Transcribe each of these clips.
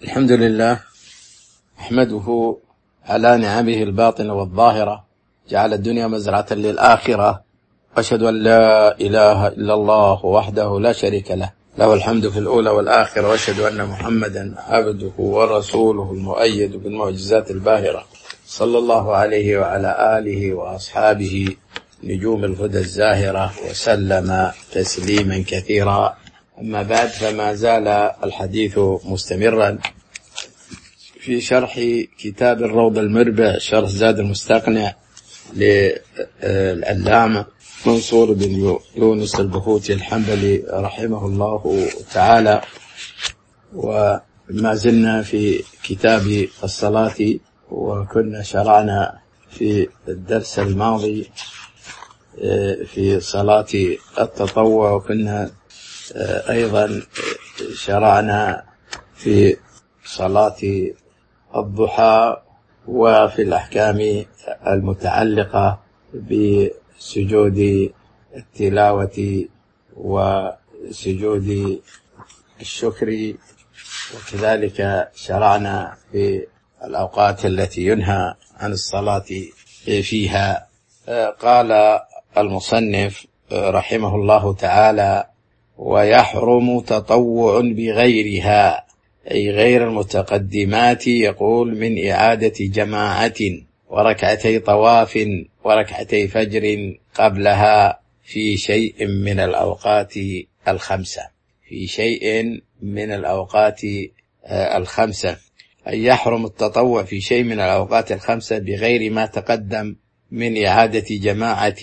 الحمد لله أحمده على نعمه الباطنة والظاهرة، جعل الدنيا مزرعة للآخرة، وأشهد أن لا إله إلا الله وحده لا شريك له، له الحمد في الأولى والآخرة، وأشهد أن محمدا عبده ورسوله المؤيد بالمعجزات الباهرة، صلى الله عليه وعلى آله وأصحابه نجوم الهدى الزاهرة، وسلم تسليما كثيرا. أما بعد، فما زال الحديث مستمرا في شرح كتاب الروض المربع، شرح زاد المستقنع للعلامة منصور بن يونس البهوتي الحنبلي رحمه الله تعالى. وما زلنا في كتاب الصلاة، وكنا شرعنا في الدرس الماضي في صلاة التطوع، وكنا أيضا شرعنا في صلاة الضحى وفي الأحكام المتعلقة بسجود التلاوة وسجود الشكر، وكذلك شرعنا في الأوقات التي ينهى عن الصلاة فيها. قال المصنف رحمه الله تعالى: ويحرم تطوع بغيرها، أي غير المتقدمات، يقول من إعادة جماعة وركعتي طواف وركعتي فجر قبلها في شيء من الأوقات الخمسة، في شيء من الأوقات الخمسة، أي يحرم التطوع في شيء من الأوقات الخمسة بغير ما تقدم من إعادة جماعة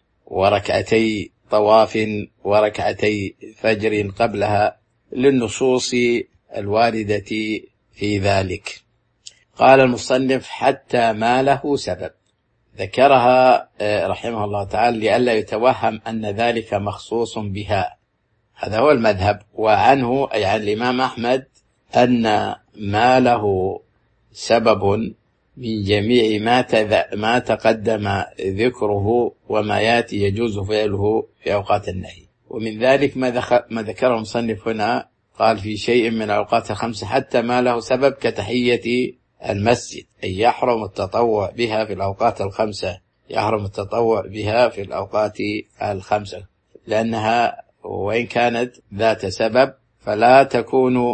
وركعتي طواف وركعتي فجر قبلها، للنصوص الواردة في ذلك. قال المصنف: حتى ما له سبب، ذكرها رحمه الله تعالى لئلا يتوهم أن ذلك مخصوص بها. هذا هو المذهب، وعنه أي عن الإمام أحمد أن ما له سبب من جميع ما تقدم ذكره وما ياتي يجوز فعله في أوقات النهي. ومن ذلك ما ذكره المصنف هنا، قال في شيء من الأوقات الخمسة حتى ما له سبب كتحية المسجد، أي يحرم التطوع بها في الأوقات الخمسة، يحرم التطوع بها في الأوقات الخمسة، لأنها وإن كانت ذات سبب فلا تكون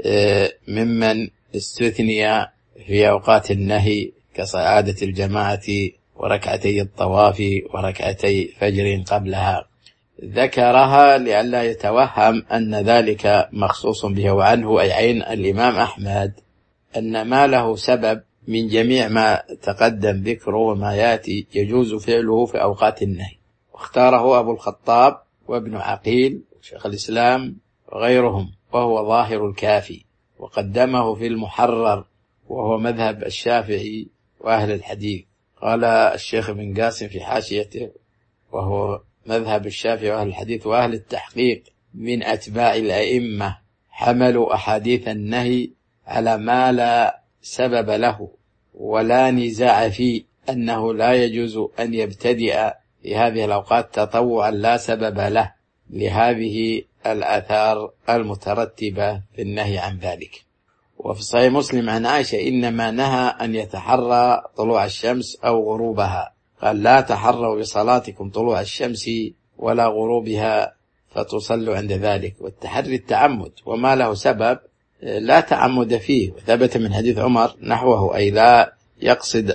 ممن استثني في أوقات النهي كصعادة الجماعة وركعتي الطواف وركعتي فجر قبلها. ذكرها لئلا يتوهم أن ذلك مخصوص به. وعنه أي عين الإمام أحمد أن ما له سبب من جميع ما تقدم ذكره وما ياتي يجوز فعله في أوقات النهي، واختاره أبو الخطاب وابن عقيل وشيخ الإسلام وغيرهم، وهو ظاهر الكافي، وقدمه في المحرر وهو مذهب الشافعي وأهل الحديث. قال الشيخ بن قاسم في حاشيته: وهو مذهب الشافعي وأهل الحديث وأهل التحقيق من أتباع الأئمة، حملوا أحاديث النهي على ما لا سبب له ولا نزاع فيه، أنه لا يجوز أن يبتدئ في هذه الأوقات تطوعا لا سبب له، لهذه الآثار المترتبة في النهي عن ذلك. وفي صحيح مسلم عن عائشة: إنما نهى أن يتحرى طلوع الشمس أو غروبها، قال: لا تحروا بصلاتكم طلوع الشمس ولا غروبها فتصلوا عند ذلك. والتحري التعمد، وما له سبب لا تعمد فيه، وثبت من حديث عمر نحوه، أي لا يقصد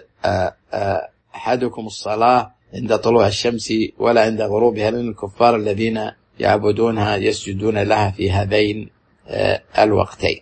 أحدكم الصلاة عند طلوع الشمس ولا عند غروبها، لأن الكفار الذين يعبدونها يسجدون لها في هذين الوقتين.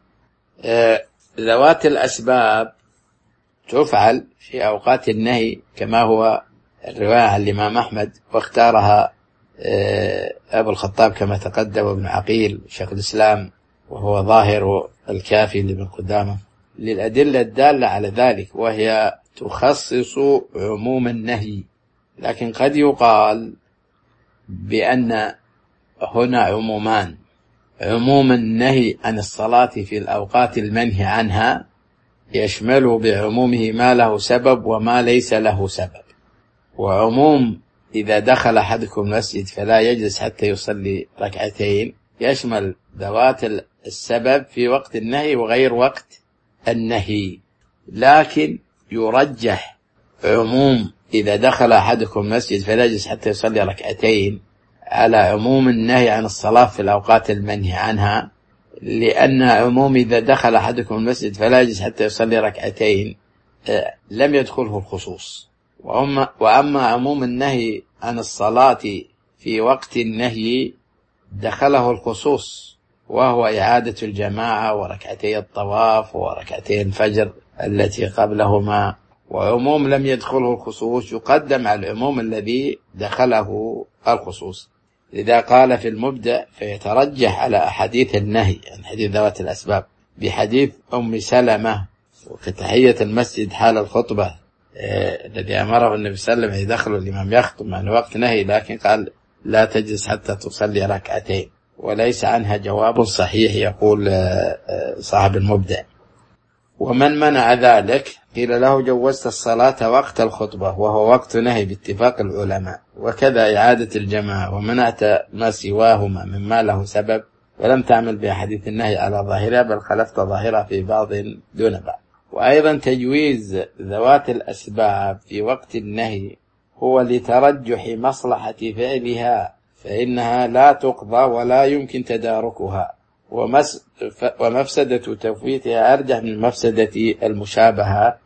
ذوات الأسباب تفعل في أوقات النهي كما هو الرواية عن الإمام أحمد، واختارها أبو الخطاب كما تقدم ابن عقيل شيخ الإسلام، وهو ظاهر الكافي لابن قدامة، للأدلة الدالة على ذلك، وهي تخصص عموم النهي. لكن قد يقال بأن هنا عمومان: عموم النهي عن الصلاة في الأوقات المنهي عنها يشمل بعمومه ما له سبب وما ليس له سبب، وعموم إذا دخل أحدكم المسجد فلا يجلس حتى يصلي ركعتين يشمل ذوات السبب في وقت النهي وغير وقت النهي، لكن يرجح عموم إذا دخل أحدكم المسجد فلا يجلس حتى يصلي ركعتين على عموم النهي عن الصلاة في الأوقات المنهي عنها، لأن عموم إذا دخل أحدكم المسجد فلا يجلس حتى يصلي ركعتين لم يدخله الخصوص. وأما عموم النهي عن الصلاة في وقت النهي دخله الخصوص، وهو إعادة الجماعة وركعتي الطواف وركعتي الفجر التي قبلهما. وعموم لم يدخله الخصوص يقدم على العموم الذي دخله الخصوص. إذا قال في المبدأ فيترجح على أحاديث النهي عن حديث ذوات الأسباب بحديث أم سلمة وكتحية المسجد حال الخطبة الذي أمره النبي صلى الله عليه وسلم يدخل الإمام يخطب عن وقت نهي، لكن قال لا تجلس حتى تصلي ركعتين، وليس عنها جواب صحيح يقول صاحب المبدأ. ومن منع ذلك قيل له جوزت الصلاة وقت الخطبة وهو وقت نهي باتفاق العلماء، وكذا إعادة الجماعة، ومنعت ما سواهما مما له سبب ولم تعمل بأحاديث النهي على ظاهرها بل خلفت ظاهرها في بعض دون بعض. وأيضا تجويز ذوات الأسباب في وقت النهي هو لترجح مصلحة فعلها، فإنها لا تقضى ولا يمكن تداركها، ومفسدة تفويتها أرجح من مفسدة المشابهة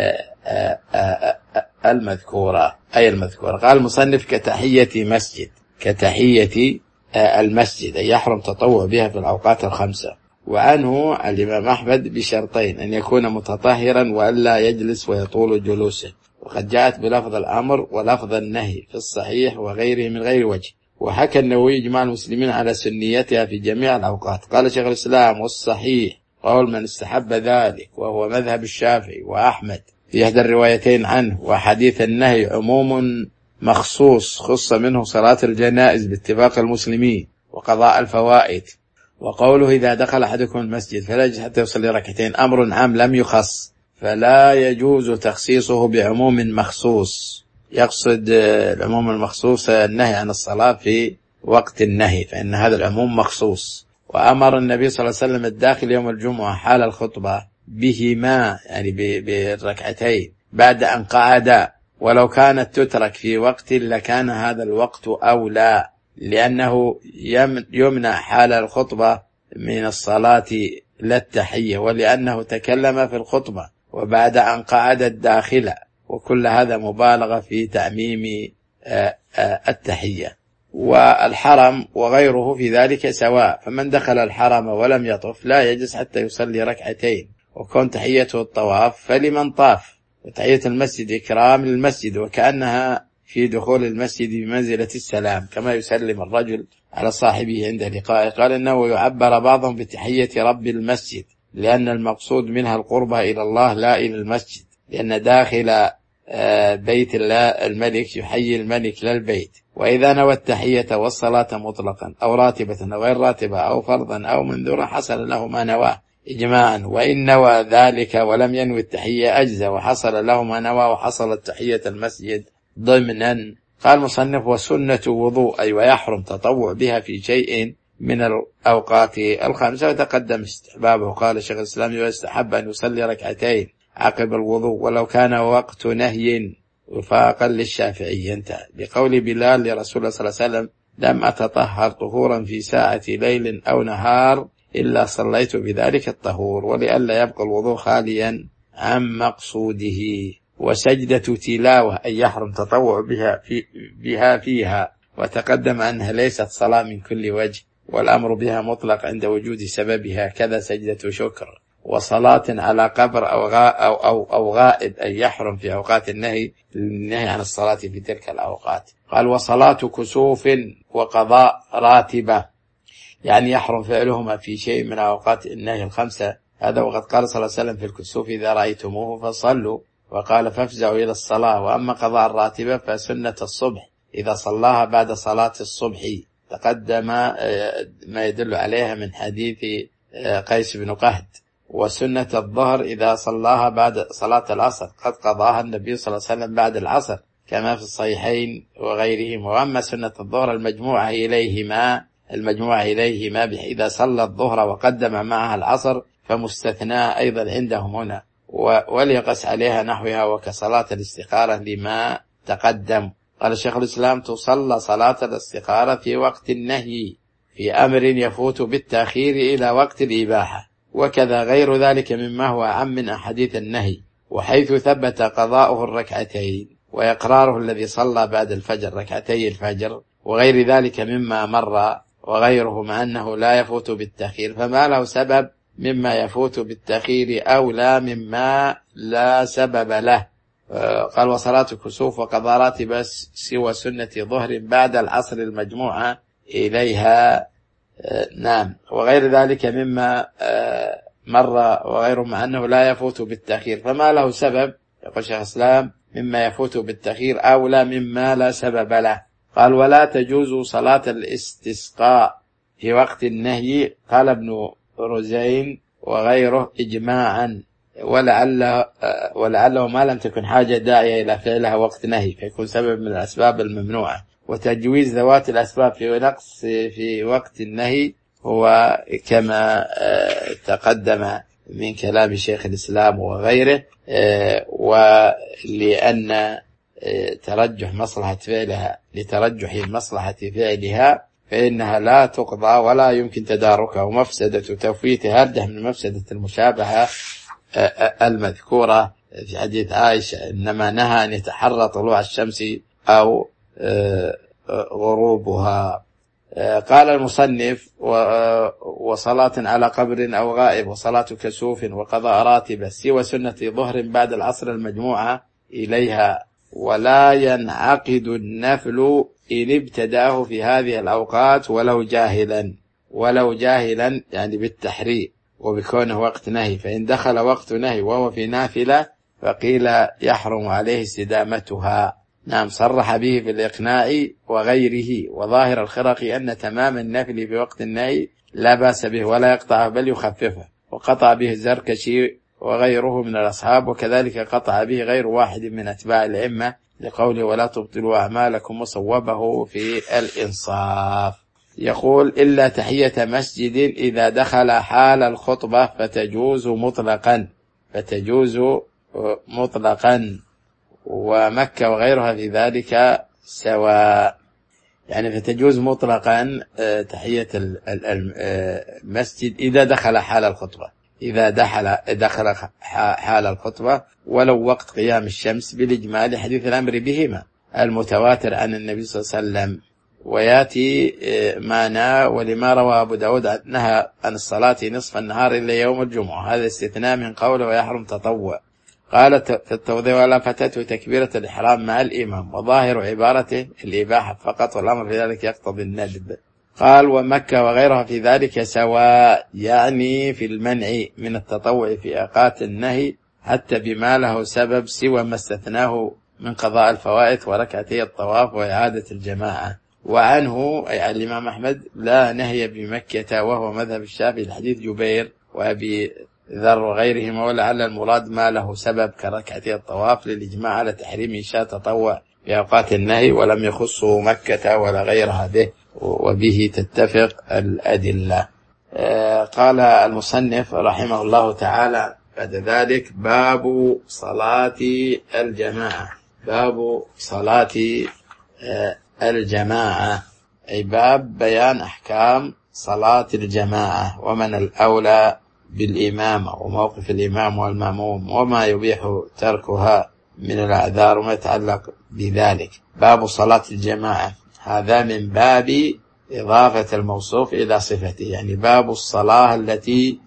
المذكورة أي المذكورة. قال المصنف كتحية مسجد، كتحية المسجد أي يحرم تطوع بها في الأوقات الخمسة. وعنه الإمام أحمد بشرطين: أن يكون متطهرا وألا يجلس ويطول جلوسه، وقد جاءت بلفظ الأمر ولفظ النهي في الصحيح وغيره من غير وجه. وحكى النووي إجماع المسلمين على سنيتها في جميع الأوقات. قال شيخ الإسلام: والصحيح قول من استحب ذلك وهو مذهب الشافعي وأحمد في إحدى الروايتين عنه. وحديث النهي عموم مخصوص خص منه صلاة الجنائز باتفاق المسلمين وقضاء الفوائد. وقوله إذا دخل أحدكم المسجد فلا يجلس حتى يصلي ركعتين أمر عام لم يخص، فلا يجوز تخصيصه بعموم مخصوص. يقصد العموم المخصوص النهي عن الصلاة في وقت النهي، فإن هذا العموم مخصوص. وأمر النبي صلى الله عليه وسلم الداخل يوم الجمعة حال الخطبة بهما، يعني بالركعتين بعد أن قعدا، ولو كانت تترك في وقت لكان هذا الوقت أولى، لأنه يمنع حال الخطبة من الصلاة لا التحية، ولأنه تكلم في الخطبة وبعد أن قعد الداخل، وكل هذا مبالغة في تعميم التحية. والحرم وغيره في ذلك سواء، فمن دخل الحرم ولم يطف لا يجلس حتى يصلي ركعتين، وكون تحيته الطواف فلمن طاف، وتحية المسجد إكرام للمسجد، وكأنها في دخول المسجد بمنزلة السلام، كما يسلم الرجل على صاحبه عند لقائه. قال إنه يعبر بعضهم بتحية رب المسجد، لأن المقصود منها القربة إلى الله لا إلى المسجد، لأن داخل بيت الله الملك يحيي الملك للبيت. وإذا نوى التحية والصلاة مطلقا أو راتبة أو غير راتبة أو فرضا أو منذورا حصل له ما نواه إجماعا، وإن نوى ذلك ولم ينوي التحية أجزى وحصل له ما نوى وحصلت تحية المسجد ضمنا. قال مصنف: وسنة وضوء أي ويحرم تطوع بها في شيء من الأوقات الخمسة، وتقدم استحبابه. قال شيخ الإسلام: يستحب أن يصلي ركعتين عقب الوضوء ولو كان وقت نهي وفاقا للشافعي. انتهى. بقول بلال لرسول الله صلى الله عليه وسلم: لم أتطهر طهورا في ساعة ليل أو نهار إلا صليت بذلك الطهور، ولئلا يبقى الوضوء خاليا عن مقصوده. وسجدة تلاوة أي يحرم تطوع بها فيها، وتقدم أنها ليست صلاة من كل وجه، والأمر بها مطلق عند وجود سببها، كذا سجدة شكر. وصلاة على قبر أو غائب أي يحرم في أوقات النهي عن الصلاة في تلك الأوقات. قال: وصلاة كسوف وقضاء راتبة، يعني يحرم فعلهما في شيء من أوقات النهي الخمسة. هذا وقد قال صلى الله عليه وسلم في الكسوف: إذا رأيتموه فصلوا، وقال: فافزعوا إلى الصلاة. وأما قضاء الراتبة فسنة الصبح إذا صلاها بعد صلاة الصبح، تقدم ما يدل عليها من حديث قيس بن قهد. وسنة الظهر إذا صلاها بعد صلاة العصر، قد قضاها النبي صلى الله عليه وسلم بعد العصر كما في الصحيحين وغيرهم. وأما سنة الظهر المجموعة إليهما المجموعة إليهما إذا صلى الظهر وقدم معها العصر فمستثناء أيضا عندهم هنا، وليقس عليها نحوها وكصلاة الاستخارة لما تقدم. قال شيخ الإسلام: تصلى صلاة الاستخارة في وقت النهي في أمر يفوت بالتأخير إلى وقت الإباحة، وكذا غير ذلك مما هو عام من أحاديث النهي، وحيث ثبت قضاؤه الركعتين وإقراره الذي صلى بعد الفجر ركعتي الفجر وغير ذلك مما مر وغيره، مع أنه لا يفوت بالتأخير، فما له سبب مما يفوت بالتأخير أولى مما لا سبب له. قال: وصلاة كسوف وقضاء راتب سوى سنة ظهر بعد العصر المجموعة إليها. نعم، وغير ذلك مما مر وغيره، مع أنه لا يفوت بالتأخير، فما له سبب، يقول شيخ الإسلام، مما يفوت بالتأخير أولى مما لا سبب له. قال: ولا تجوز صلاة الاستسقاء في وقت النهي. قال ابن رزين وغيره إجماعا، ولعله ما لم تكن حاجة داعية إلى فعلها وقت نهي فيكون سبب من الأسباب الممنوعة. وتجويز ذوات الأسباب في نقص في وقت النهي هو كما تقدم من كلام شيخ الإسلام وغيره، ولأن ترجح مصلحة فعلها لترجح مصلحة فعلها فإنها لا تقضى ولا يمكن تداركها، ومفسدة تفويتها أرجح من مفسدة المشابهة المذكورة في حديث عائشة: إنما نهى أن يتحرى طلوع الشمس أو غروبها. قال المصنف: وصلاة على قبر أو غائب وصلاة كسوف وقضاء راتبة سوى سنة ظهر بعد العصر المجموعة إليها، ولا ينعقد النفل إن ابتدأه في هذه الأوقات ولو جاهلا يعني بالتحريم وبكونه وقت نهي، فإن دخل وقت نهي وهو في نافلة فقيل يحرم عليه استدامتها. نعم، صرح به في الإقناع وغيره. وظاهر الخرقي أن تمام النفل في وقت النهي لا بأس به ولا يقطعه بل يخففه، وقطع به الزركشي وغيره من الأصحاب، وكذلك قطع به غير واحد من أتباع الأئمة لقوله: ولا تبطلوا أعمالكم، وصوبه في الإنصاف. يقول: إلا تحية مسجد إذا دخل حال الخطبة فتجوز مطلقا، ومكة وغيرها في ذلك سواء، يعني فتجوز مطلقا تحية المسجد إذا دخل حال الخطبة، إذا دخل حال الخطبة ولو وقت قيام الشمس، بالإجمال حديث الأمر بهما المتواتر عن النبي صلى الله عليه وسلم. وياتي معنا ولما روى أبو داود نهى عن الصلاة نصف النهار إلا يوم الجمعة، هذا استثناء من قوله ويحرم تطوع. قال في التوضيح: ولا فتته تكبيرة الإحرام مع الإمام، وظاهر عبارته الإباحة فقط، والأمر في ذلك يقتضي الندب. قال: ومكة وغيرها في ذلك سواء، يعني في المنع من التطوع في أوقات النهي حتى بما له سبب سوى ما استثناه من قضاء الفوائد وركعتي الطواف وإعادة الجماعة. وعنه أي الإمام أحمد لا نهي بمكة، وهو مذهب الشافعي الحديث جبير وأبي ذر وغيرهما، ولعل المراد ما له سبب كركعتي الطواف، للإجماع على تحريم إنشاء تطوع في أوقات النهي، ولم يخصه مكة ولا غيرها به، وبه تتفق الأدلة. قال المصنف رحمه الله تعالى بعد ذلك: باب صلاة الجماعة، أي باب بيان أحكام صلاة الجماعة، ومن الأولى بالإمامة وموقف الإمام والمأموم، وما يبيح تركها من الأعذار وما يتعلق بذلك. باب صلاة الجماعة هذا من باب إضافة الموصوف إلى صفته، يعني باب الصلاة التي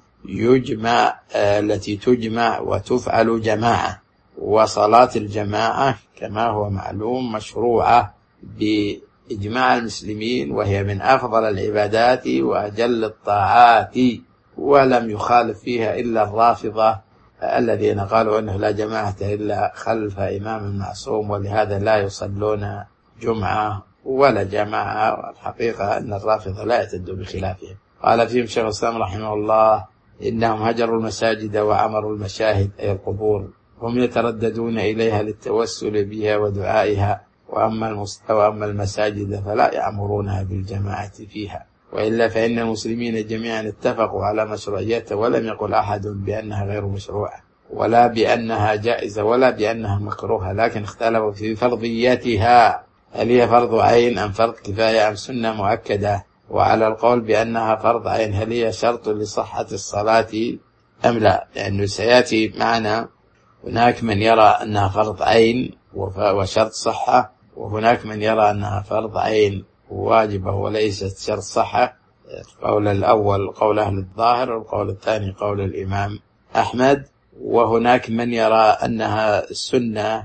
تجمع وتفعل جماعة. وصلاة الجماعة كما هو معلوم مشروعة بإجماع المسلمين، وهي من أفضل العبادات وأجل الطاعات، ولم يخالف فيها إلا الرافضة الذين قالوا أنه لا جماعة إلا خلف إمام معصوم، ولهذا لا يصلون جمعة ولا جماعة. الحقيقة أن الرافضة لا يعتد بخلافهم. قال فيهم شيخ الإسلام رحمه الله: إنهم هجروا المساجد وعمروا المشاهد أي القبور، هم يترددون إليها للتوسل بها ودعائها، وأما المساجد فلا يأمرونها بالجماعة فيها. وإلا فإن المسلمين جميعا اتفقوا على مشروعيته، ولم يقل أحد بأنها غير مشروعة ولا بأنها جائزة ولا بأنها مكروهة، لكن اختلفوا في فرضيتها، هل هي فرض عين أم فرض كفاية أم سنة مؤكدة. وعلى القول بأنها فرض عين هل هي شرط لصحة الصلاة أم لا، لأنه سيأتي معنا هناك من يرى أنها فرض عين وشرط صحة، وهناك من يرى أنها فرض عين واجبة وليست شرط صحة. القول الأول قول أهل الظاهر، والقول الثاني قول الإمام أحمد. وهناك من يرى أنها سنة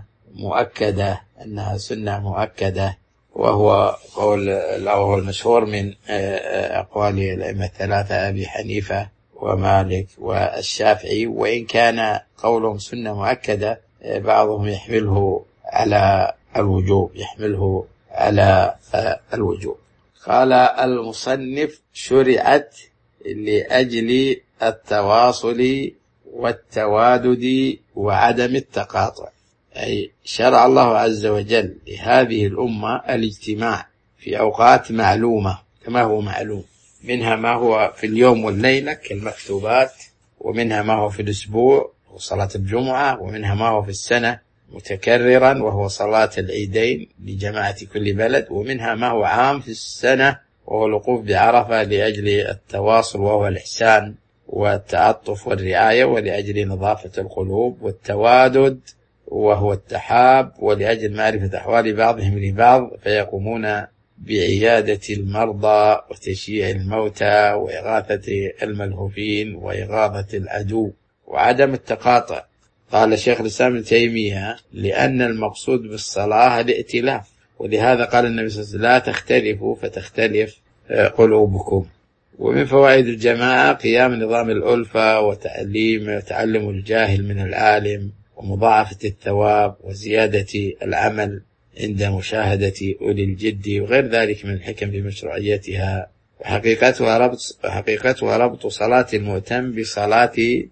مؤكدة، وهو قول المشهور من أقوال الأئمة الثلاثة أبي حنيفة ومالك والشافعي. وإن كان قولهم سنة مؤكدة بعضهم يحمله على الوجوب. قال المصنف: شرعت لأجل التواصل والتوادد وعدم التقاطع، أي شرع الله عز وجل لهذه الأمة الاجتماع في أوقات معلومة كما هو معلوم، منها ما هو في اليوم والليلة كالمكتوبات، ومنها ما هو في الأسبوع وصلاة الجمعة، ومنها ما هو في السنة متكررا وهو صلاة العيدين لجماعة كل بلد، ومنها ما هو عام في السنة وهو الوقوف بعرفة لأجل التواصل وهو الإحسان والتعطف والرعاية ولأجل نظافة القلوب، والتوادد وهو التحاب ولأجل معرفة أحوال بعضهم لبعض فيقومون بعيادة المرضى وتشييع الموتى وإغاثة الملهوفين وإغاظة العدو. وعدم التقاطع قال شيخ الإسلام ابن تيمية: لأن المقصود بالصلاة الائتلاف، ولهذا قال النبي صلى الله عليه وسلم: لا تختلفوا فتختلف قلوبكم. ومن فوائد الجماعة قيام نظام الألفة وتعلم الجاهل من العالم ومضاعفة الثواب وزيادة العمل عند مشاهدة أولي الجد وغير ذلك من الحكم بمشروعيتها. وحقيقتها ربط صلاة المؤتم بصلاة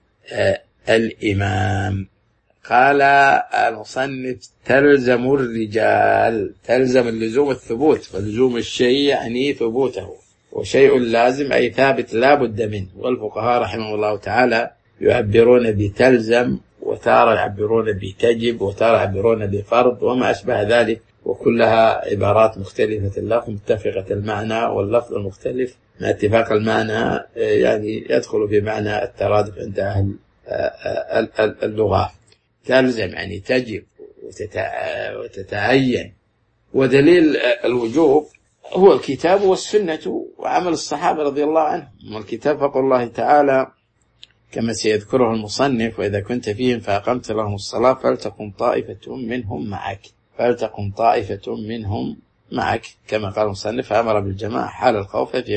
الإمام. قال المصنف: تلزم الرجال، تلزم اللزوم الثبوت، فلزوم الشيء يعني ثبوته، وشيء لازم أي ثابت لا بد منه. والفقهاء رحمه الله تعالى يعبرون بتلزم، وتارة يعبرون بتجب، وتارة يعبرون بفرض وما أشبه ذلك، وكلها عبارات مختلفة اللفظ متفقة المعنى، واللفظ المختلف مع اتفاق المعنى يعني يدخل في معنى الترادف عند أهل اللغة. تلزم يعني تجب وتتعين. ودليل الوجوب هو الكتاب والسنة وعمل الصحابة رضي الله عنهم. والكتاب فقول الله تعالى كما سيذكره المصنف: وإذا كنت فيهم فأقمت لهم الصلاة فلتقم طائفة منهم معك، كما قال المصنف: فأمر بالجماعة حال الخوف ففي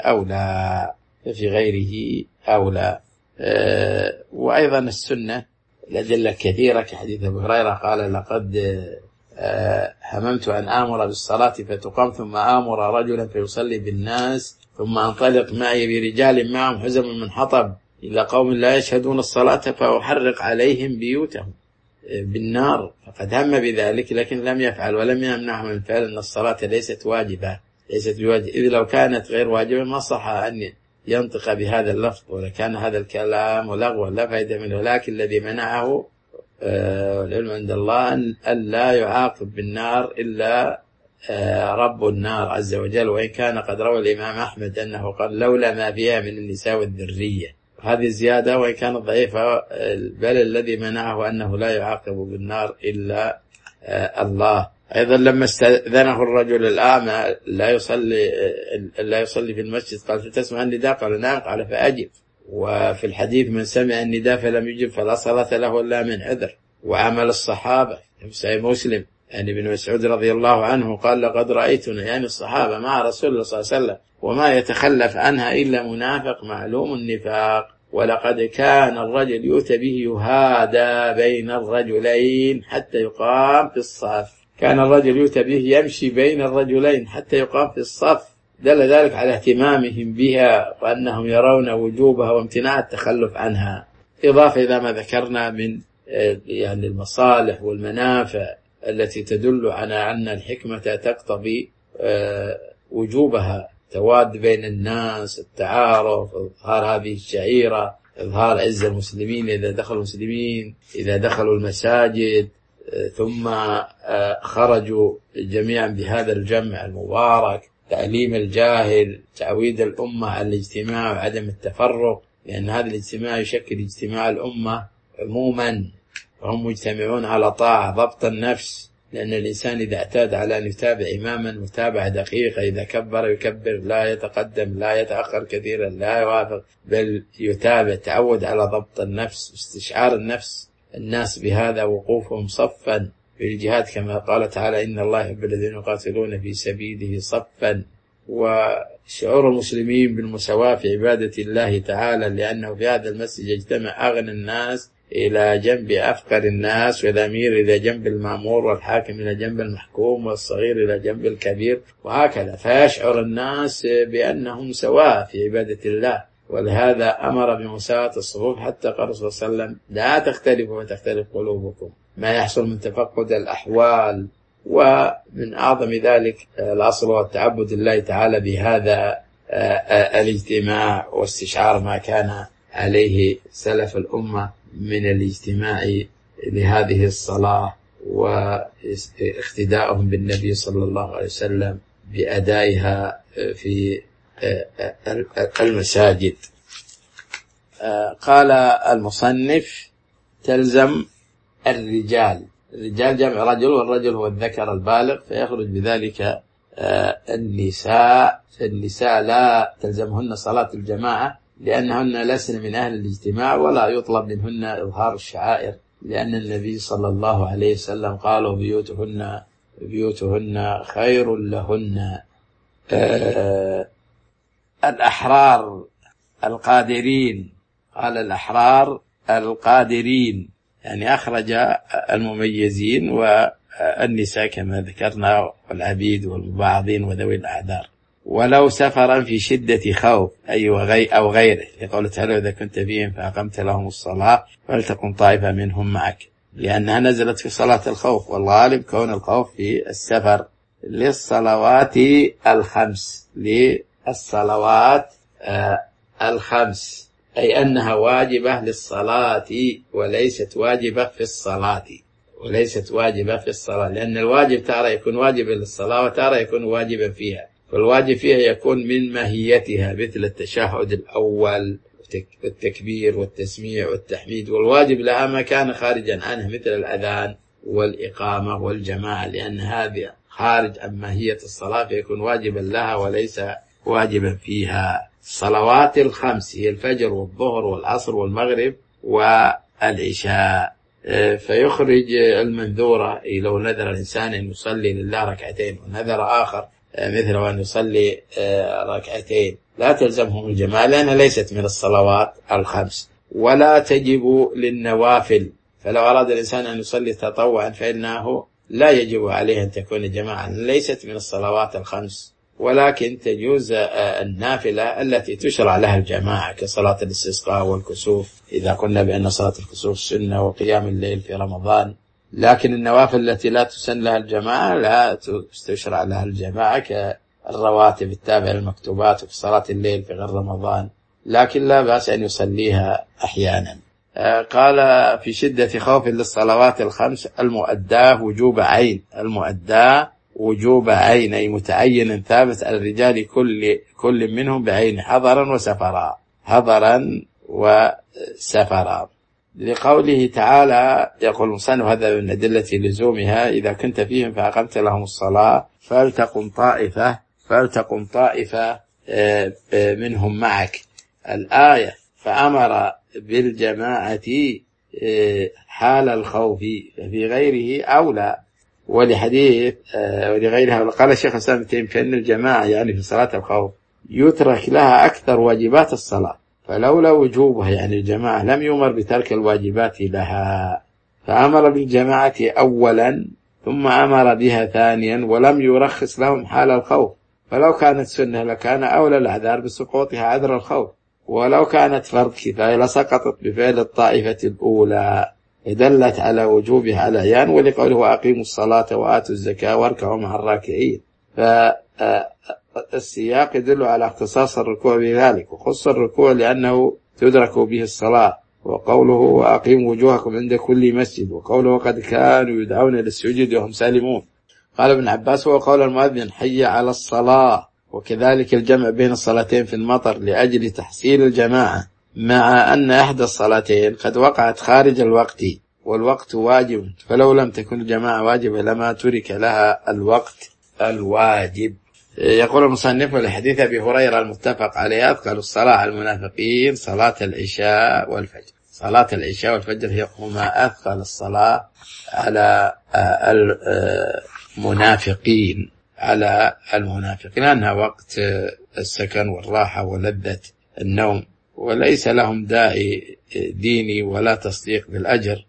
غيره أولى. وأيضا السنة الأدلة كثيرة كحديث أبي هريرة قال: لقد هممت أن آمر بالصلاة فتقام ثم آمر رجلا فيصلي بالناس ثم أنطلق معي برجال معهم حزم من حطب إلى قوم لا يشهدون الصلاة فأحرق عليهم بيوتهم بالنار. فقد هم بذلك لكن لم يفعل، ولم يمنعه من فعل أن الصلاة ليست بواجب، إذ لو كانت غير واجبة ما صح أن ينطق بهذا اللفظ، ولكان هذا الكلام لغوا لا فائدة منه. ولكن الذي منعه والعلم عند الله أن لا يعاقب بالنار إلا رب النار عز وجل. وإن كان قد روى الإمام أحمد أنه قال: لولا ما فيها من النساء والذرية، هذه زيادة وإن كانت ضعيفة، بل الذي منعه أنه لا يعاقب بالنار إلا الله. أيضا لما استأذنه الرجل الأعمى لا يصلي في المسجد قال: تسمع النداء؟ قال: نعم. قال: فأجب. وفي الحديث: من سمع النداء فلم يجب فلا صلاة له إلا من عذر. وعمل الصحابة في صحيح مسلم يعني ابن مسعود رضي الله عنه قال: لقد رأيتنا يعني الصحابة مع رسول الله صلى الله عليه وسلم وما يتخلف عنها إلا منافق معلوم النفاق. ولقد كان الرجل يؤتى به يهادى بين الرجلين حتى يقام في الصف. كان الرجل يؤتى به يمشي بين الرجلين حتى يقام في الصف. دل ذلك على اهتمامهم بها وأنهم يرون وجوبها وامتناع التخلف عنها، إضافة إلى ما ذكرنا من يعني المصالح والمنافع التي تدل على أن الحكمة تقتضي وجوبها. التواد بين الناس، التعارف، إظهار هذه الشعيرة، إظهار عز المسلمين إذا دخلوا المسلمين، إذا دخلوا المساجد ثم خرجوا جميعا بهذا الجمع المبارك، تعليم الجاهل، تعويد الأمة على الاجتماع وعدم التفرق، لأن هذا الاجتماع يشكل اجتماع الأمة عموما، وهم مجتمعون على طاعة، ضبط النفس، لأن الإنسان إذا اعتاد على أن يتابع إماما متابعة دقيقة، إذا كبر يكبر، لا يتقدم لا يتأخر كثيرا، لا يوافق، بل يتابع، تعود على ضبط النفس، استشعار الناس بهذا، وقوفهم صفا في الجهاد كما قال تعالى: إن الله يحب الذين يقاتلون في سبيله صفا. وشعور المسلمين بالمساواة في عبادة الله تعالى، لأنه في هذا المسجد يجتمع أغنى الناس إلى جنب أفقر الناس، والأمير إلى جنب المأمور، والحاكم إلى جنب المحكوم، والصغير إلى جنب الكبير، وهكذا، فيشعر الناس بأنهم سواء في عبادة الله. ولهذا أمر بمساواة الصفوف، حتى قال صلى الله عليه وسلم: لا تختلفوا وتختلف قلوبكم، ما يحصل من تفقد الأحوال. ومن أعظم ذلك الأصل والتعبد الله تعالى بهذا الاجتماع، واستشعار ما كان عليه سلف الأمة من الاجتماع لهذه الصلاة، واقتداءهم بالنبي صلى الله عليه وسلم بأدائها في المساجد. قال المصنف: تلزم الرجال جمع رجل، والرجل هو الذكر البالغ، فيخرج بذلك النساء. فالنساء لا تلزمهن صلاة الجماعة، لأنهن لسن من أهل الاجتماع، ولا يطلب منهن إظهار الشعائر، لأن النبي صلى الله عليه وسلم قال: بيوتهن خير لهن. الأحرار القادرين، قال: الأحرار القادرين، يعني أخرج المميزين والنساء كما ذكرنا، والعبيد والمباعضين وذوي الأعذار، ولو سفرا في شدة خوف أو غيره، لقوله تعالى: إذا كنت فيهم فأقمت لهم الصلاة فلتكن طائفة منهم معك، لأنها نزلت في صلاة الخوف، والغالب كون الخوف في السفر. للصلوات الخمس، أي أنها واجبة للصلاة وليست واجبة في الصلاة، لأن الواجب تارة يكون واجبا للصلاة، وتارة يكون واجبا فيها، فالواجب فيها يكون من ماهيتها، مثل التشهد الأول والتكبير والتسميع والتحميد، والواجب لها ما كان خارجا عنه، مثل الأذان والإقامة والجماعة، لأن هذه خارج عن ماهية الصلاة، فيكون واجبا لها وليس واجبا فيها. الصلوات الخمس هي الفجر والظهر والعصر والمغرب والعشاء. فيخرج المنذورة، لو نذر الإنسان أن يصلي لله ركعتين، ونذر آخر مثل أن يصلي ركعتين، لا تلزمهم الجماعة، لأنها ليست من الصلوات الخمس، ولا تجب للنوافل. فلو أراد الإنسان أن يصلي تطوعا فإنه لا يجب عليه أن تكون جماعة، ليست من الصلوات الخمس، ولكن تجوز النافلة التي تشرع لها الجماعة، كصلاة الاستسقاء والكسوف، إذا قلنا بأن صلاة الكسوف سنة، وقيام الليل في رمضان. لكن النوافل التي لا تسن لها الجماعة لا تشرع لها الجماعة، كالرواتب التابعة للمكتوبات، وفي صلاة الليل في غير رمضان، لكن لا بأس أن يصليها أحيانا. قال: في شدة خوف للصلوات الخمس المؤداة وجوب عين، أي متعين ثابت على الرجال كل منهم بعين، حضرا وسفرا، لقوله تعالى. يقول المصنف: هذا من أدلة لزومها: إذا كنت فيهم فأقمت لهم الصلاة فلتقم طائفة منهم معك. الآية: فأمر بالجماعة حال الخوف، في غيره أولى، ولغيرها. قال الشيخ الإسلام ابن تيمية: فإن الجماعة يعني في صلاة الخوف يترك لها أكثر واجبات الصلاة، فلولا وجوبها يعني الجماعة لم يؤمر بترك الواجبات لها، فأمر بالجماعة أولا ثم أمر بها ثانيا، ولم يرخص لهم حال الخوف، فلو كانت سنة لكان أولى الأعذار بسقوطها عذر الخوف، ولو كانت فرض كفاية لسقطت بفعل الطائفة الأولى، دلت على وجوبها على عيان، ولقوله: وأقيموا الصلاة وآتوا الزكاة واركعوا مع الراكعين. السياق يدل على اختصاص الركوع بذلك، وخص الركوع لأنه تدرك به الصلاة، وقوله وأقيموا وجوهكم عند كل مسجد، وقوله وقد كانوا يدعون للسجود وهم سالمون. قال ابن عباس هو قول المؤذن حي على الصلاة، وكذلك الجمع بين الصلاتين في المطر لأجل تحصيل الجماعة، مع أن إحدى الصلاتين قد وقعت خارج الوقت والوقت واجب، فلو لم تكن الجماعة واجبة لما ترك لها الوقت الواجب. يقول المصنف والحديث أبي هريرة المتفق عليه أثقل الصلاة على المنافقين صلاة العشاء والفجر. صلاة العشاء والفجر هما أثقل الصلاة على المنافقين لأنها وقت السكن والراحة ولذة النوم، وليس لهم داعي ديني ولا تصديق بالأجر،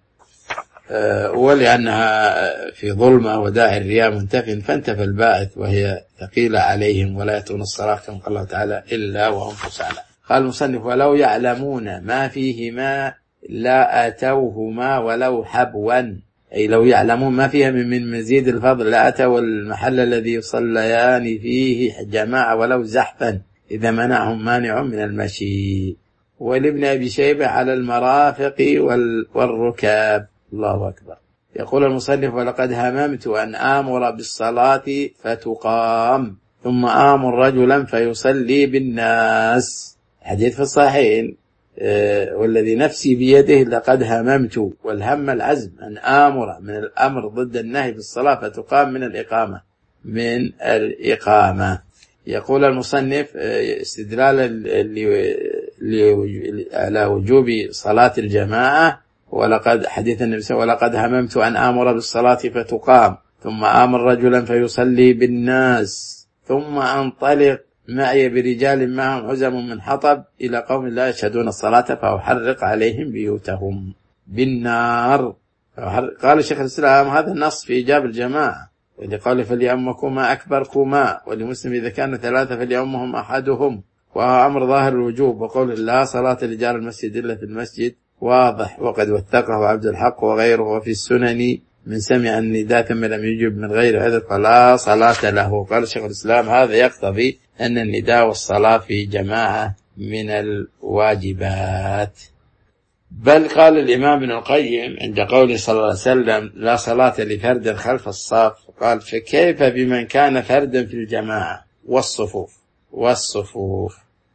ولأنها في ظلمة وداعي الرياء منتف، فانتفى الباعث وهي ثقيلة عليهم ولا يأتون الصلاة كما قال الله تعالى إلا وهم كسالى. قال المصنف ولو يعلمون ما فيهما لا أتوهما ولو حبوا، أي لو يعلمون ما فيها من مزيد الفضل لا أتوا المحل الذي يصليان فيه جماعة ولو زحفا إذا منعهم مانع من المشي. ولابن أبي شيبة على المرافق والركاب. الله أكبر. يقول المصنف ولقد هممت أن آمر بالصلاة فتقام ثم آمر رجلا فيصلي بالناس، حديث في الصحيحين، والذي نفسي بيده لقد هممت، والهم العزم، أن آمر من الأمر ضد النهي بالصلاة فتقام من الإقامة. يقول المصنف استدلالا على وجوب صلاة الجماعة ولقد حديث النبي صلى الله عليه وسلم ولقد هممت أن آمر بالصلاة فتقام ثم آمر رجلا فيصلي بالناس ثم أنطلق معي برجال معهم عزم من حطب إلى قوم لا يشهدون الصلاة فأحرق عليهم بيوتهم بالنار. قال شيخ الإسلام هذا النص في إيجاب الجماعة، ولقال فليأمكما أكبركما، ولمسلم إذا كانوا ثلاثة فليأمهم أحدهم، وهو أمر ظاهر الوجوب، وقول لا صلاة لجار المسجد إلا في المسجد واضح، وقد وثقه عبد الحق وغيره. وفي السنن من سمع النداء ثم لم يجب من غير عذر فلا صلاة له. قال شيخ الإسلام هذا يقتضي أن النداء والصلاة في جماعة من الواجبات. بل قال الإمام ابن القيم عند قوله صلى الله عليه وسلم لا صلاة لفرد خلف الصف، قال فكيف بمن كان فردا في الجماعة والصفوف.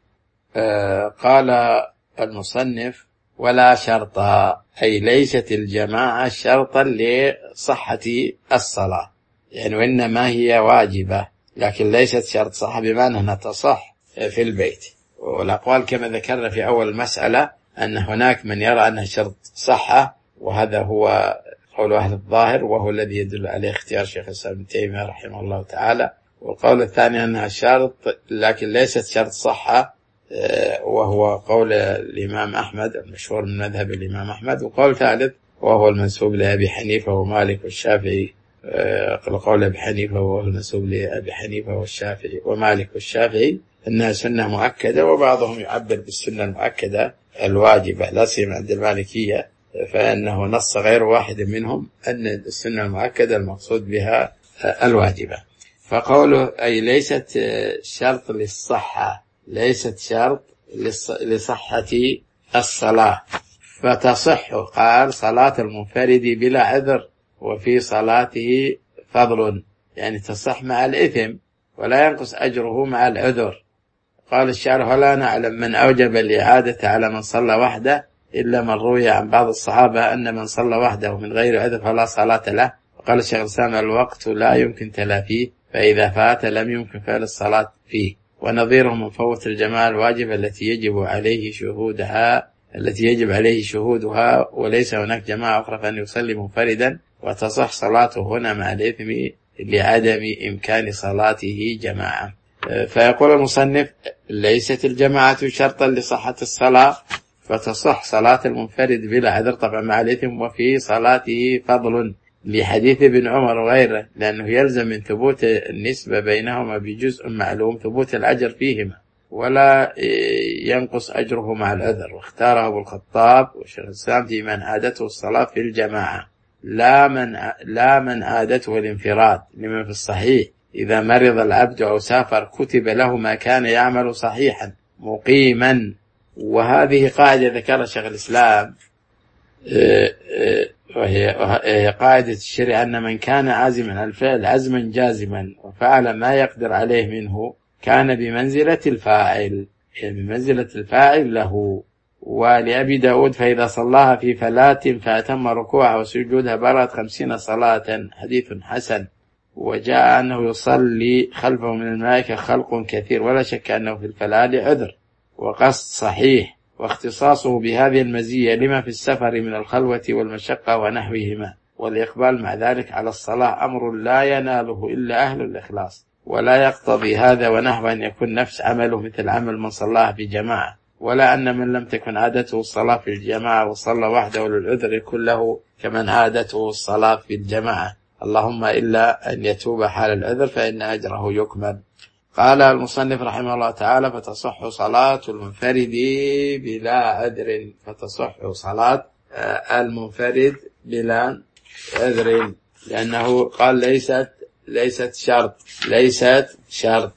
قال المصنف ولا شرط، أي ليست الجماعة شرطا لصحة الصلاة، يعني وإنما هي واجبة لكن ليست شرط صحة بمعنى أنها تصح في البيت. والأقوال كما ذكرنا في أول المسألة أن هناك من يرى أنها شرط صحة، وهذا هو قول أهل الظاهر وهو الذي يدل عليه اختيار شيخ الإسلام ابن تيمية رحمه الله تعالى. والقول الثاني أنها شرط لكن ليست شرط صحة، وهو قول الإمام أحمد المشهور من مذهب الإمام أحمد. وقول ثالث وهو المنسوب لأبي حنيفة ومالك والشافعي، قول أبي حنيفة وهو المنسوب لأبي حنيفة والشافعي ومالك والشافعي أنها سنة مؤكدة، وبعضهم يعبر بالسنة المؤكدة الواجبة، لا سيما عند المالكية فإنه نص غير واحد منهم أن السنة المؤكدة المقصود بها الواجبة. فقوله أي ليست شرط للصحة، ليست شرط لصحة الصلاة، فتصح قال صلاة المنفرد بلا عذر وفي صلاته فضل، يعني تصح مع الإثم ولا ينقص أجره مع العذر. قال الشارح ولا نعلم من أوجب الإعادة على من صلى وحده إلا من روي عن بعض الصحابة أن من صلى وحده من غير عذر فلا صلاة له. وقال الشيخ الإسلام الوقت لا يمكن تلافيه، فإذا فات لم يمكن فعل الصلاة فيه. ونظيره من فوت الجماعة الواجبة التي يجب عليه شهودها وليس هناك جماعة أخرى فأن يصلي منفردا وتصح صلاته هنا مع الإثم لعدم إمكان صلاته جماعة. فيقول المصنف ليست الجماعة شرطا لصحة الصلاة، فتصح صلاة المنفرد بلا عذر طبعا مع الإثم وفي صلاته فضل لحديث ابن عمر وغيره، لأنه يلزم من ثبوت النسبة بينهما بجزء معلوم ثبوت الأجر فيهما ولا ينقص أجره مع العذر. واختاره أبو الخطاب والشيخ الإسلام في من عادته الصلاة في الجماعة لا من عادته الانفراد، لمن في الصحيح إذا مرض العبد أو سافر كتب له ما كان يعمل صحيحا مقيما. وهذه قاعدة ذكرها شيخ الإسلام، وهي قاعدة الشريعة أن من كان عازما على الفعل عزما جازما وفعل ما يقدر عليه منه كان بمنزلة الفاعل، يعني بمنزلة الفاعل له. ولأبي داود فإذا صلاها في فلاة فأتم ركوعها وسجودها بلغت 50 صلاة، حديث حسن. وجاء أنه يصلي خلفه من الملائكة خلق كثير، ولا شك أنه في الفلاة لعذر وقصد صحيح، واختصاصه بهذه المزية لما في السفر من الخلوة والمشقة ونحوهما. والإقبال مع ذلك على الصلاة أمر لا يناله إلا أهل الإخلاص، ولا يقتضي هذا ونحو أن يكون نفس عمله مثل عمل من صلاها في جماعة، ولا أن من لم تكن عادته الصلاة في الجماعة وصلى وحده للعذر يكون له كمن عادته الصلاة في الجماعة، اللهم إلا أن يتوب حال العذر فإن أجره يكمل. قال المصنف رحمه الله تعالى: فتصح صلاة المنفرد بلا عذر. فتصح صلاة المنفرد بلا عذر، لأنه قال ليست شرط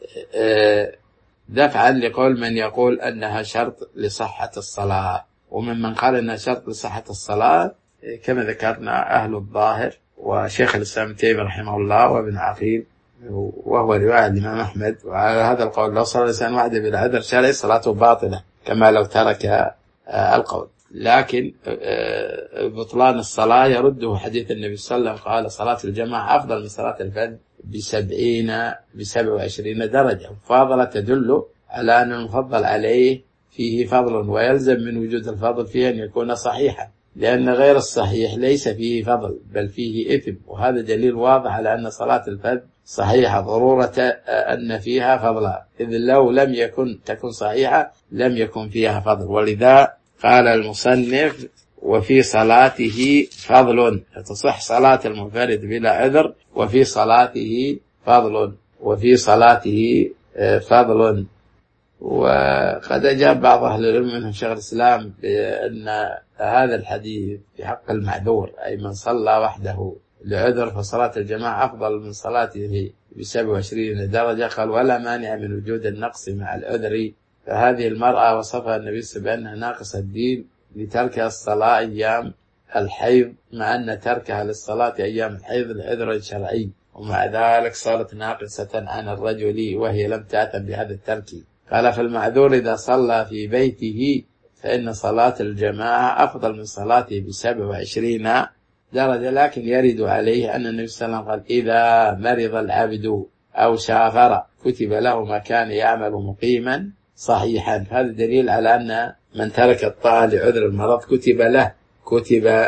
دفعا لقول من يقول أنها شرط لصحة الصلاة. وممن قال أنها شرط لصحة الصلاة كما ذكرنا أهل الظاهر وشيخ الإسلام ابن تيمية رحمه الله وابن عقيل، وهو رواية الإمام أحمد. وعلى هذا القول لو صلى الإنسان وحده بلا عذر شرعي صلاته باطلة كما لو ترك القول. لكن بطلان الصلاة يرده حديث النبي صلى الله عليه وسلم قال: صلاة الجماعة أفضل من صلاة الفرد ب27 درجة. مفاضلة تدل على أن المفضل عليه فيه فضل، ويلزم من وجود الفضل فيه أن يكون صحيحا، لأن غير الصحيح ليس فيه فضل بل فيه إثم. وهذا دليل واضح على أن صلاة الفرد صحيحة، ضرورة أن فيها فضلا، إذ لو لم تكن صحيحة لم يكن فيها فضل. ولذا قال المصنف: وفي صلاته فضل. تصح صلاة المنفرد بلا عذر وفي صلاته فضل. وقد أجاب بعض أهل العلم منهم شيخ الإسلام بأن هذا الحديث في حق المعذور، أي من صلى وحده لعذر، فصلاة الجماعة أفضل من صلاته ب27 درجة. قال: ولا مانع من وجود النقص مع العذر. فهذه المرأة وصفها النبي صلى الله عليه وسلم بأنها ناقصة الدين لتركها الصلاة أيام الحيض، مع أن تركها للصلاة أيام الحيض لعذر شرعي، ومع ذلك صارت ناقصة عن الرجل وهي لم تأثم بهذا الترك. قال: فالمعذور إذا صلى في بيته فإن صلاة الجماعة أفضل من صلاته ب27 درجة. لكن يرد عليه أن النبي صلى الله عليه وسلم قال: إذا مرض العبد أو سافر كتب له ما كان يعمل مقيما صحيحا. فهذا دليل على أن من ترك الطاعة لعذر المرض كتب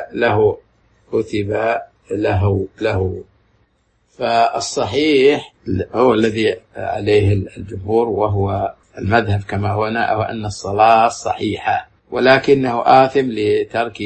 له. فالصحيح هو الذي عليه الجمهور وهو المذهب كما هنا، أو أن الصلاة صحيحة، ولكنه آثم لترك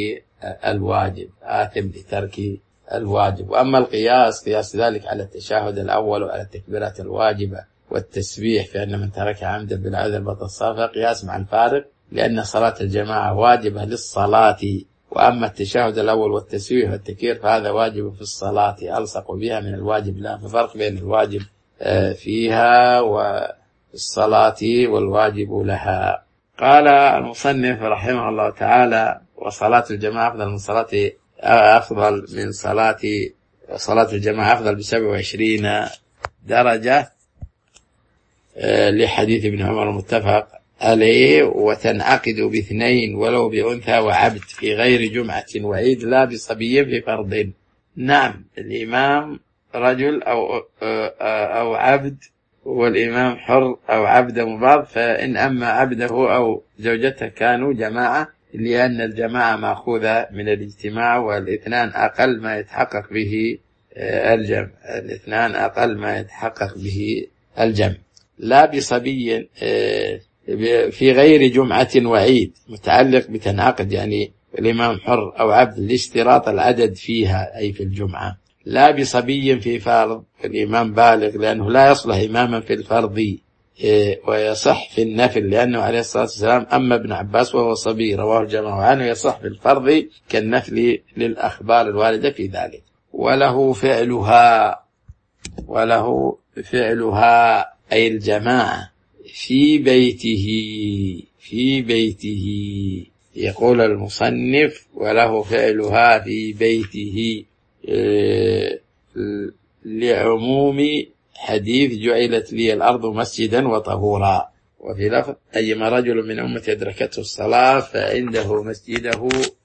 الواجب. وأما القياس ذلك على التشهد الأول وعلى التكبيرات الواجبة والتسبيح، فإن من ترك عمدا بالعذر بطل الصلاة، قياس مع الفارق، لأن صلاة الجماعة واجبة للصلاة، وأما التشهد الأول والتسبيح والتكبير فهذا واجب في الصلاة ألصق بها من الواجب. لا فرق بين الواجب فيها والصلاة والواجب لها. قال المصنف رحمه الله تعالى: وصلاة الجماعة أفضل من صلاة الجماعة أفضل ب27 درجة، لحديث ابن عمر المتفق عليه: وتنعقد باثنين ولو بأنثى وعبد في غير جمعة وعيد لا بصبي في فرض. نعم، الإمام رجل أو عبد، والإمام حر أو عبد مباض، فإن أما عبده أو زوجته كانوا جماعة، لأن الجماعة مأخوذة من الاجتماع، والاثنان أقل ما يتحقق به الجمع. لا بصبي في غير جمعة وعيد متعلق بتنعقد، يعني الإمام حر أو عبد لاشتراط العدد فيها أي في الجمعة. لا بصبي في فرض، الإمام بالغ لأنه لا يصلح إماما في الفرض ويصح في النفل، لأنه عليه الصلاة والسلام أما ابن عباس وهو صبي رواه الجماعة عنه يصح في الفرض كالنفل للأخبار الواردة في ذلك. وله فعلها، وله فعلها أي الجماعة في بيته يقول المصنف وله فعلها في بيته لعموم حديث جعلت لي الأرض مسجدا وطهورا. وفي لفظ أيما رجل من أمة أدركته الصلاة فعنده مسجده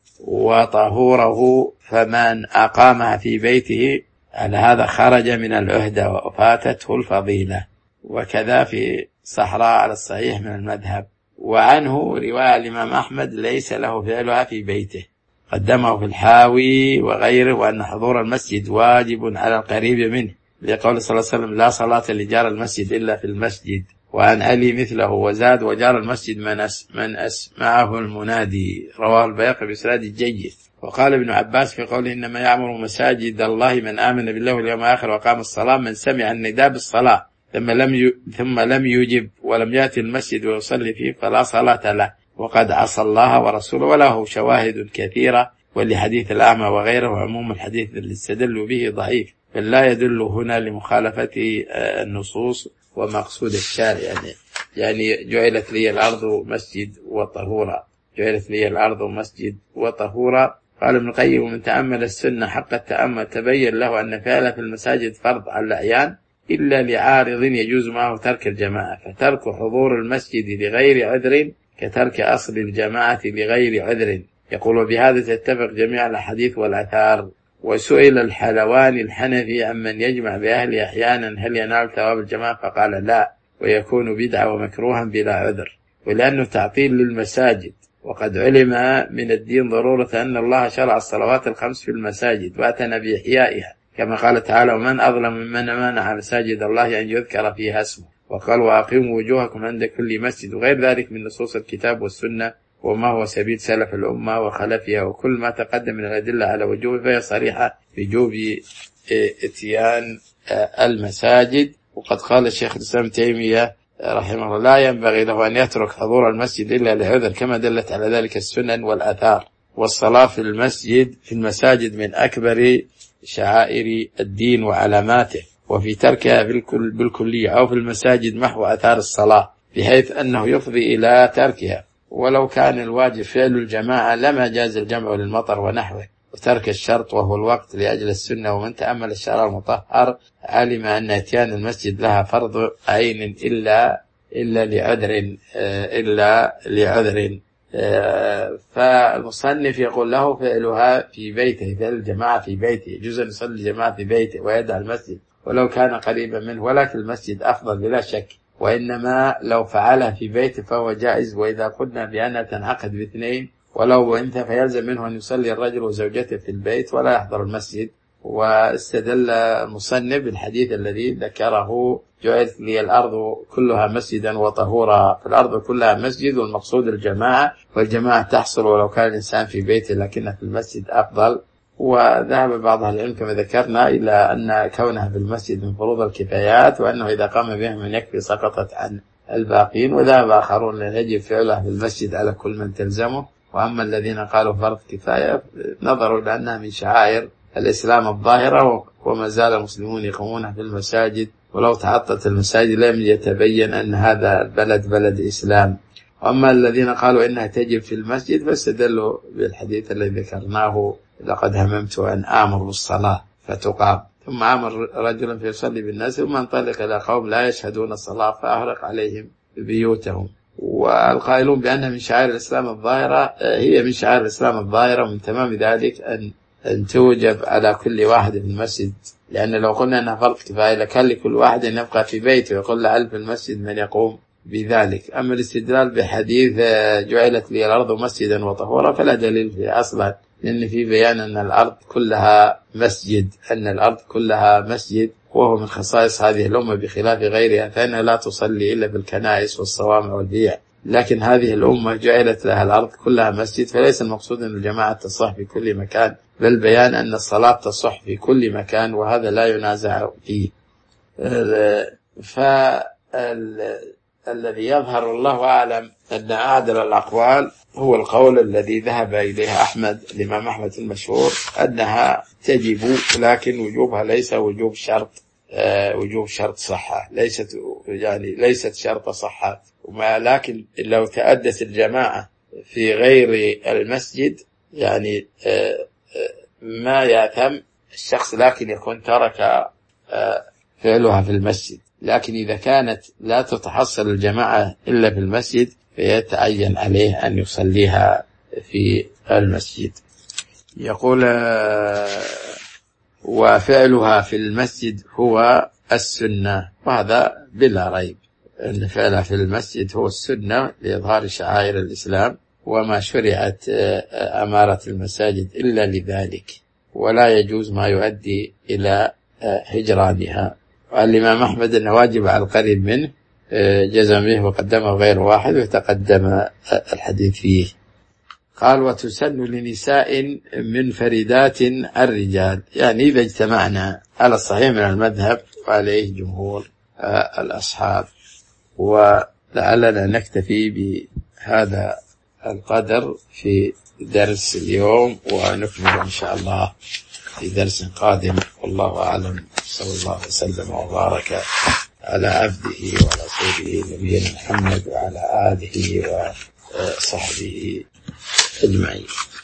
وطهوره فمن أقامها في بيته على هذا خرج من العهدة وفاتته الفضيلة. وكذا في صحراء على الصحيح من المذهب. وعنه رواية الإمام أحمد ليس له فعلها في بيته قدمه في الحاوي وغيره، وأن حضور المسجد واجب على القريب منه لقول صلى الله عليه وسلم لا صلاة لجار المسجد إلا في المسجد. وعن علي مثله وزاد وجار المسجد من أسمعه المنادي، رواه البيهقي بإسناد جيد. وقال ابن عباس في قوله إنما يعمر مساجد الله من آمن بالله واليوم الآخر وقام الصلاة من سمع النداء بالصلاة ثم لم يجب ولم يأتي المسجد ويصلي فيه فلا صلاة له وقد عصى الله ورسوله. وله شواهد كثيرة، ولحديث الأعمى وغيره وعموم الحديث اللي استدلوا به ضعيف، بل لا يدل هنا لمخالفة النصوص ومقصود الشارع. يعني جعلت لي الأرض مسجد وطهورا، جعلت لي الأرض مسجد وطهورا. قال ابن القيم ومن تأمل السنة حق التأمل تبين له أن فعل في المساجد فرض على الأعيان إلا لعارض يجوز معه ترك الجماعة، فترك حضور المسجد لغير عذر كترك أصل الجماعة لغير عذر. يقول بهذا تتفق جميع الأحاديث والآثار. وسئل الحلواني الحنفي عمن يجمع بأهل أحيانا هل ينال ثواب الجماعة فقال لا، ويكون بدعة ومكروها بلا عذر، ولأنه تعطيل للمساجد. وقد علم من الدين ضرورة أن الله شرع الصلوات الخمس في المساجد وأتنا بإحيائها، كما قال تعالى ومن أظلم ممن منع مساجد الله أن يذكر فيها اسمه. وقال وأقيموا وجوهكم عند كل مسجد، وغير ذلك من نصوص الكتاب والسنة وما هو سبيل سلف الأمة وخلفها. وكل ما تقدم من الأدلة على وجوه فهي صريحة بوجوب اتيان المساجد. وقد قال الشيخ الإسلام تيمية رحمه الله لا ينبغي له أن يترك حضور المسجد إلا لعذر، كما دلت على ذلك السنن والآثار. والصلاة في المساجد من أكبر شعائر الدين وعلاماته، وفي تركها بالكلية أو في المساجد محو آثار الصلاة، بحيث أنه يفضي إلى تركها. ولو كان الواجب فعل الجماعة لما جاز الجمع للمطر ونحوه، وترك الشرط وهو الوقت لأجل السنة. ومن تأمل الشرع المطهر علم أن اتيان المسجد لها فرض عين إلا لعذر. فالمصنف يقول له فعلها في بيته، فعل الجماعة في بيته، يجوز أن يصلي الجماعة في بيته ويدعى المسجد ولو كان قريبا منه، ولكن المسجد أفضل بلا شك، وإنما لو فعلها في بيته فهو جائز. وإذا قلنا بأنها تنعقد باثنين ولو وإنت فيلزم منه أن يصلي الرجل وزوجته في البيت ولا يحضر المسجد. واستدل المصنف بالحديث الذي ذكره جعلت لي الأرض كلها مسجدا وطهورا، فالأرض كلها مسجد والمقصود الجماعة، والجماعة تحصل ولو كان الإنسان في بيته لكنها في المسجد أفضل. وذهب بعض أهل العلم كما ذكرنا إلى أن كونها في المسجد من فروض الكفايات، وأنه إذا قام بها من يكفي سقطت عن الباقين. وذهب آخرون أن يجب فعلها في المسجد على كل من تلزمه. وأما الذين قالوا فرض كفاية نظروا لأنها من شعائر الإسلام الظاهرة، وما زال المسلمون يقومونها في المساجد، ولو تعطت المساجد لم يتبين أن هذا البلد بلد إسلام. وأما الذين قالوا إنها تجب في المسجد فاستدلوا بالحديث الذي ذكرناه لقد هممت أن آمر بالصلاة فتقام، ثم آمر رجلا فيصلي بالناس ثم انطلق إلى قوم لا يشهدون الصلاة فأحرق عليهم بيوتهم. والقائلون بأنها من شعائر الإسلام الظاهرة هي من شعائر الإسلام الظاهرة، ومن تمام ذلك أن توجب على كل واحد في المسجد، لأن لو قلنا أنها فرض كفاية لكان لكل واحد أن يبقى في بيته ويقول لعل في المسجد من يقوم بذلك. أما الاستدلال بحديث جعلت لي الأرض مسجدا وطهورا فلا دليل فيه أصلا، لأن في بيان أن الأرض كلها مسجد، وهو من خصائص هذه الأمة بخلاف غيرها، فإنها لا تصلي إلا بالكنائس والصوامع والبيع. لكن هذه الأمة جعلت لها الأرض كلها مسجد، فليس المقصود أن الجماعة تصح في كل مكان، بل بيان أن الصلاة تصح في كل مكان، وهذا لا ينازع فيه. الذي يظهر الله أعلم أن أعدل الأقوال هو القول الذي ذهب إليه الإمام أحمد المشهور، أنها تجب، لكن وجوبها ليس وجوب شرط، وجوب شرط صحة، ليست شرط صحة، لكن لو تأدت الجماعة في غير المسجد يعني ما يأثم الشخص، لكن يكون ترك فعلها في المسجد. لكن إذا كانت لا تتحصل الجماعة إلا في المسجد فيتعين عليه أن يصليها في المسجد. يقول وفعلها في المسجد هو السنة، وهذا بلا ريب أن فعلها في المسجد هو السنة لإظهار شعائر الإسلام، وما شرعت أمارة المساجد إلا لذلك، ولا يجوز ما يؤدي إلى هجرانها. والإمام أحمد أنه واجب على القريب منه جزم به وقدمه غير واحد، وتقدم الحديث فيه. قال وتسن لنساء منفردات الرجال، يعني إذا اجتمعنا على الصحيح من المذهب وعليه جمهور الأصحاب. ولعلنا نكتفي بهذا القدر في درس اليوم، ونكمل إن شاء الله في درس قادم. والله أعلم، صلى الله وسلم وبارك على عبده ورسوله نبينا محمد وعلى آله وصحبه أجمعين.